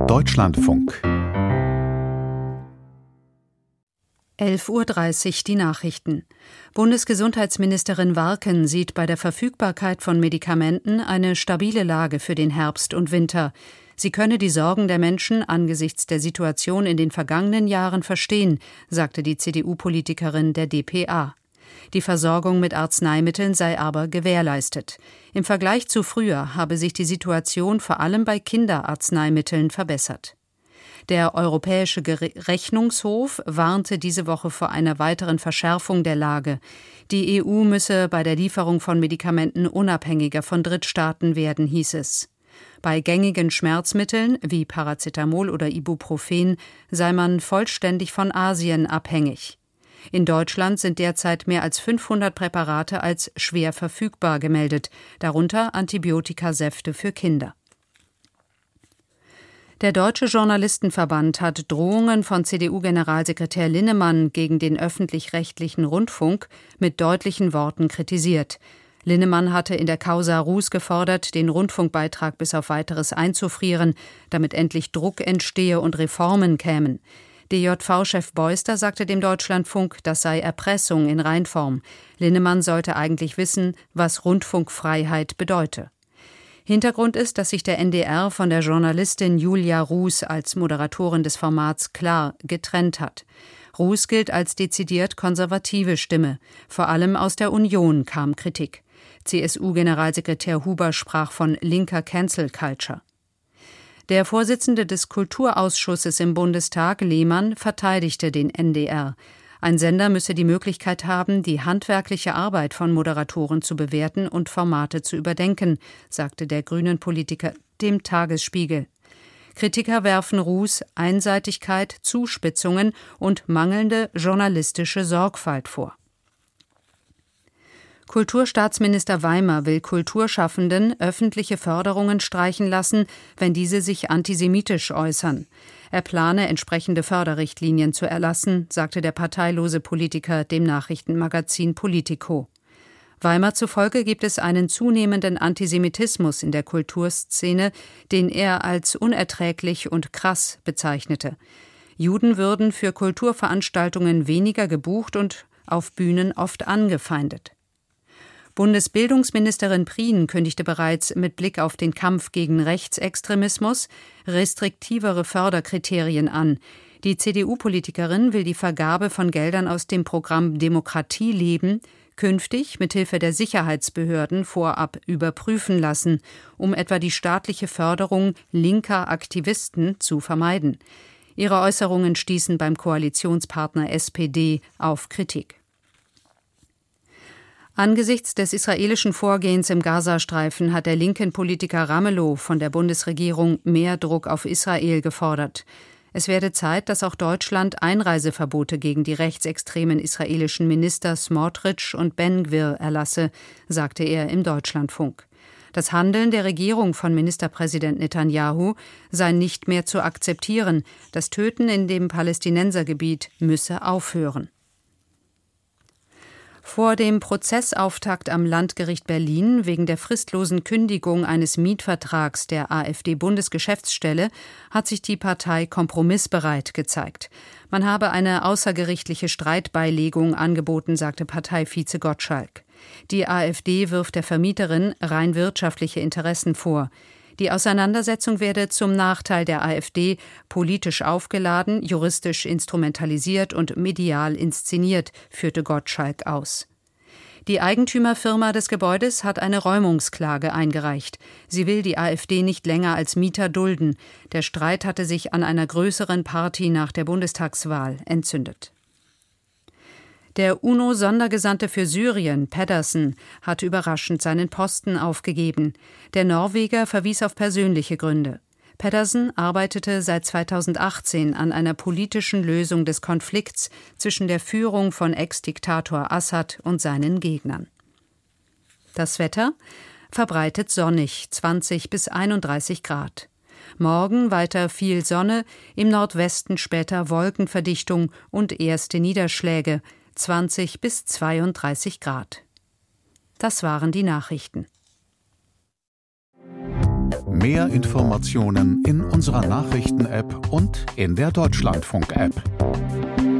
Deutschlandfunk 11:30 Uhr die Nachrichten. Bundesgesundheitsministerin Warken sieht bei der Verfügbarkeit von Medikamenten eine stabile Lage für den Herbst und Winter. Sie könne die Sorgen der Menschen angesichts der Situation in den vergangenen Jahren verstehen, sagte die CDU-Politikerin der dpa. Die Versorgung mit Arzneimitteln sei aber gewährleistet. Im Vergleich zu früher habe sich die Situation vor allem bei Kinderarzneimitteln verbessert. Der Europäische Rechnungshof warnte diese Woche vor einer weiteren Verschärfung der Lage. Die EU müsse bei der Lieferung von Medikamenten unabhängiger von Drittstaaten werden, hieß es. Bei gängigen Schmerzmitteln wie Paracetamol oder Ibuprofen sei man vollständig von Asien abhängig. In Deutschland sind derzeit mehr als 500 Präparate als schwer verfügbar gemeldet, darunter Antibiotikasäfte für Kinder. Der Deutsche Journalistenverband hat Drohungen von CDU-Generalsekretär Linnemann gegen den öffentlich-rechtlichen Rundfunk mit deutlichen Worten kritisiert. Linnemann hatte in der Causa Roos gefordert, den Rundfunkbeitrag bis auf Weiteres einzufrieren, damit endlich Druck entstehe und Reformen kämen. DJV-Chef Beuster sagte dem Deutschlandfunk, das sei Erpressung in Reinform. Linnemann sollte eigentlich wissen, was Rundfunkfreiheit bedeute. Hintergrund ist, dass sich der NDR von der Journalistin Julia Roos als Moderatorin des Formats klar getrennt hat. Roos gilt als dezidiert konservative Stimme. Vor allem aus der Union kam Kritik. CSU-Generalsekretär Huber sprach von linker Cancel Culture. Der Vorsitzende des Kulturausschusses im Bundestag, Lehmann, verteidigte den NDR. Ein Sender müsse die Möglichkeit haben, die handwerkliche Arbeit von Moderatoren zu bewerten und Formate zu überdenken, sagte der grünen Politiker dem Tagesspiegel. Kritiker werfen Roos Einseitigkeit, Zuspitzungen und mangelnde journalistische Sorgfalt vor. Kulturstaatsminister Weimer will Kulturschaffenden öffentliche Förderungen streichen lassen, wenn diese sich antisemitisch äußern. Er plane, entsprechende Förderrichtlinien zu erlassen, sagte der parteilose Politiker dem Nachrichtenmagazin Politico. Weimer zufolge gibt es einen zunehmenden Antisemitismus in der Kulturszene, den er als unerträglich und krass bezeichnete. Juden würden für Kulturveranstaltungen weniger gebucht und auf Bühnen oft angefeindet. Bundesbildungsministerin Prien kündigte bereits mit Blick auf den Kampf gegen Rechtsextremismus restriktivere Förderkriterien an. Die CDU-Politikerin will die Vergabe von Geldern aus dem Programm Demokratie leben künftig mithilfe der Sicherheitsbehörden vorab überprüfen lassen, um etwa die staatliche Förderung linker Aktivisten zu vermeiden. Ihre Äußerungen stießen beim Koalitionspartner SPD auf Kritik. Angesichts des israelischen Vorgehens im Gazastreifen hat der linken Politiker Ramelow von der Bundesregierung mehr Druck auf Israel gefordert. Es werde Zeit, dass auch Deutschland Einreiseverbote gegen die rechtsextremen israelischen Minister Smotrich und Ben-Gvir erlasse, sagte er im Deutschlandfunk. Das Handeln der Regierung von Ministerpräsident Netanyahu sei nicht mehr zu akzeptieren. Das Töten in dem Palästinensergebiet müsse aufhören. Vor dem Prozessauftakt am Landgericht Berlin wegen der fristlosen Kündigung eines Mietvertrags der AfD-Bundesgeschäftsstelle hat sich die Partei kompromissbereit gezeigt. Man habe eine außergerichtliche Streitbeilegung angeboten, sagte Parteivize Gottschalk. Die AfD wirft der Vermieterin rein wirtschaftliche Interessen vor. Die Auseinandersetzung werde zum Nachteil der AfD politisch aufgeladen, juristisch instrumentalisiert und medial inszeniert, führte Gottschalk aus. Die Eigentümerfirma des Gebäudes hat eine Räumungsklage eingereicht. Sie will die AfD nicht länger als Mieter dulden. Der Streit hatte sich an einer größeren Party nach der Bundestagswahl entzündet. Der UNO-Sondergesandte für Syrien, Pedersen, hat überraschend seinen Posten aufgegeben. Der Norweger verwies auf persönliche Gründe. Pedersen arbeitete seit 2018 an einer politischen Lösung des Konflikts zwischen der Führung von Ex-Diktator Assad und seinen Gegnern. Das Wetter? Verbreitet sonnig, 20 bis 31 Grad. Morgen weiter viel Sonne, im Nordwesten später Wolkenverdichtung und erste Niederschläge, 20 bis 32 Grad. Das waren die Nachrichten. Mehr Informationen in unserer Nachrichten-App und in der Deutschlandfunk-App.